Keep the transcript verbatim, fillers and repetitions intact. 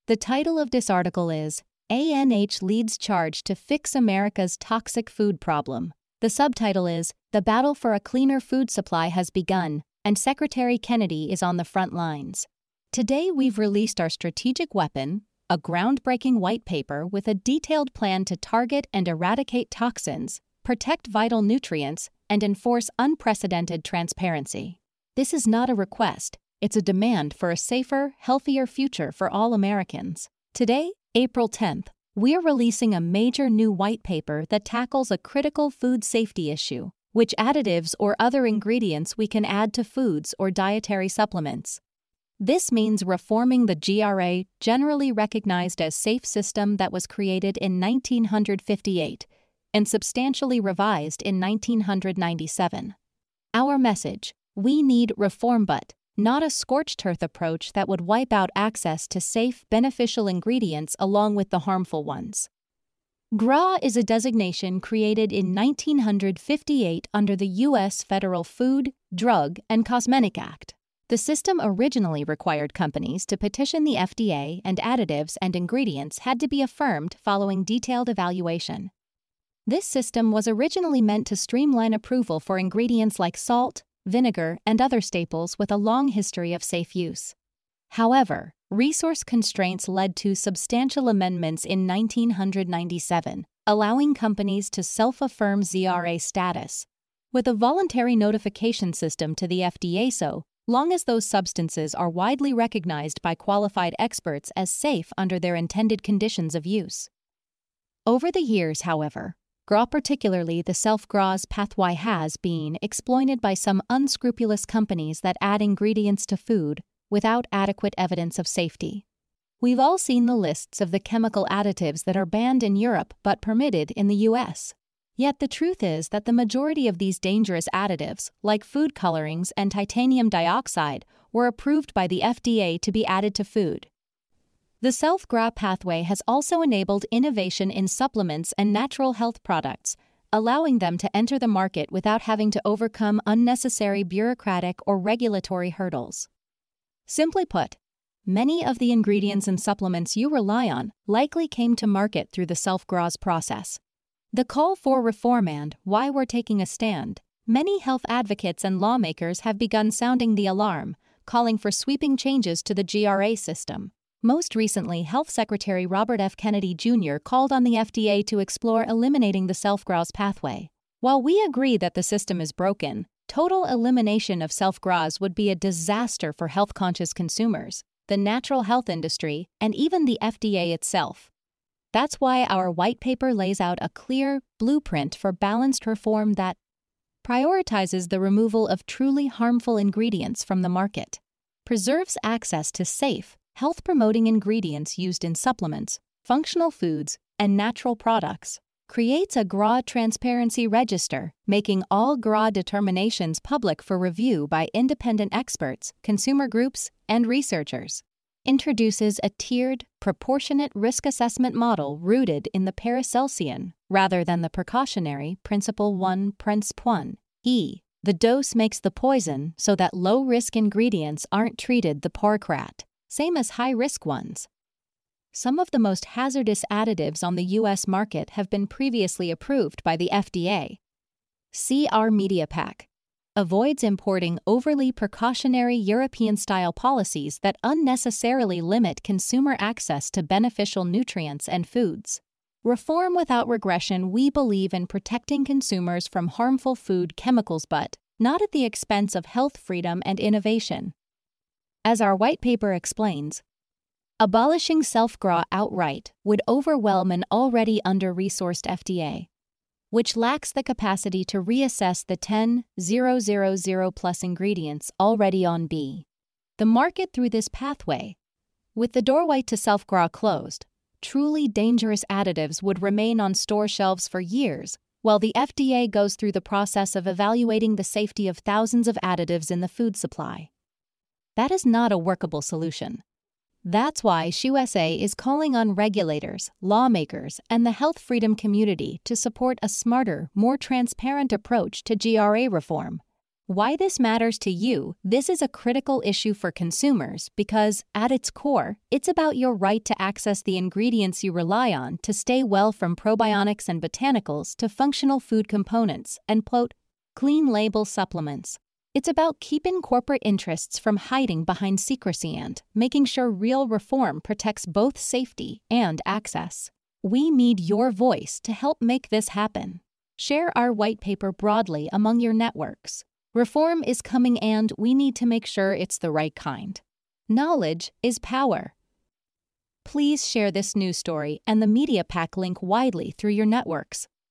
The title of this article is A N H Leads Charge to Fix America's Toxic Food Problem. The subtitle is The Battle for a Cleaner Food Supply Has Begun, and Secretary Kennedy is on the front lines. Today we've released our strategic weapon, a groundbreaking white paper with a detailed plan to target and eradicate toxins, protect vital nutrients, and enforce unprecedented transparency. This is not a request, it's a demand for a safer, healthier future for all Americans. Today, April tenth, we're releasing a major new white paper that tackles a critical food safety issue: which additives or other ingredients we can add to foods or dietary supplements. This means reforming the G R A, generally recognized as safe system that was created in nineteen fifty-eight and substantially revised in nineteen ninety-seven. Our message: we need reform, but not a scorched earth approach that would wipe out access to safe, beneficial ingredients along with the harmful ones. G R A is a designation created in nineteen fifty-eight under the U S Federal Food, Drug, and Cosmetic Act. The system originally required companies to petition the F D A, and additives and ingredients had to be affirmed following detailed evaluation. This system was originally meant to streamline approval for ingredients like salt, vinegar, and other staples with a long history of safe use. However, resource constraints led to substantial amendments in nineteen ninety-seven, allowing companies to self-affirm Z R A status, with a voluntary notification system to the F D A so long as those substances are widely recognized by qualified experts as safe under their intended conditions of use. Over the years, however, G R A, particularly the self-G R A's pathway, has been exploited by some unscrupulous companies that add ingredients to food without adequate evidence of safety. We've all seen the lists of the chemical additives that are banned in Europe but permitted in the U S. Yet the truth is that the majority of these dangerous additives, like food colorings and titanium dioxide, were approved by the F D A to be added to food. The self-G R A pathway has also enabled innovation in supplements and natural health products, allowing them to enter the market without having to overcome unnecessary bureaucratic or regulatory hurdles. Simply put, many of the ingredients and supplements you rely on likely came to market through the self-G R A's process. The call for reform and why we're taking a stand: many health advocates and lawmakers have begun sounding the alarm, calling for sweeping changes to the G R A system. Most recently, Health Secretary Robert F. Kennedy Junior called on the F D A to explore eliminating the self-G R A's pathway. While we agree that the system is broken, total elimination of self-G R A's would be a disaster for health-conscious consumers, the natural health industry, and even the F D A itself. That's why our white paper lays out a clear blueprint for balanced reform that prioritizes the removal of truly harmful ingredients from the market, preserves access to safe, health-promoting ingredients used in supplements, functional foods, and natural products, creates a G R A transparency register, making all G R A determinations public for review by independent experts, consumer groups, and researchers, introduces a tiered, proportionate risk assessment model rooted in the Paracelsian, rather than the precautionary Principle one Prince one E. The dose makes the poison so that low-risk ingredients aren't treated the porcrat, same as high-risk ones. Some of the most hazardous additives on the U S market have been previously approved by the F D A. C R MediaPack avoids importing overly precautionary European-style policies that unnecessarily limit consumer access to beneficial nutrients and foods. Reform without regression: we believe in protecting consumers from harmful food chemicals, but not at the expense of health, freedom, and innovation. As our white paper explains, abolishing self-G R A outright would overwhelm an already under-resourced F D A, which lacks the capacity to reassess the ten thousand plus ingredients already on B. The market through this pathway. With the doorway to self-G R A closed, truly dangerous additives would remain on store shelves for years, while the F D A goes through the process of evaluating the safety of thousands of additives in the food supply. That is not a workable solution. That's why S H U S A is calling on regulators, lawmakers, and the health freedom community to support a smarter, more transparent approach to G R A reform. Why this matters to you: this is a critical issue for consumers because, at its core, it's about your right to access the ingredients you rely on to stay well, from probiotics and botanicals to functional food components and, quote, clean label supplements. It's about keeping corporate interests from hiding behind secrecy and making sure real reform protects both safety and access. We need your voice to help make this happen. Share our white paper broadly among your networks. Reform is coming, and we need to make sure it's the right kind. Knowledge is power. Please share this news story and the Media Pack link widely through your networks.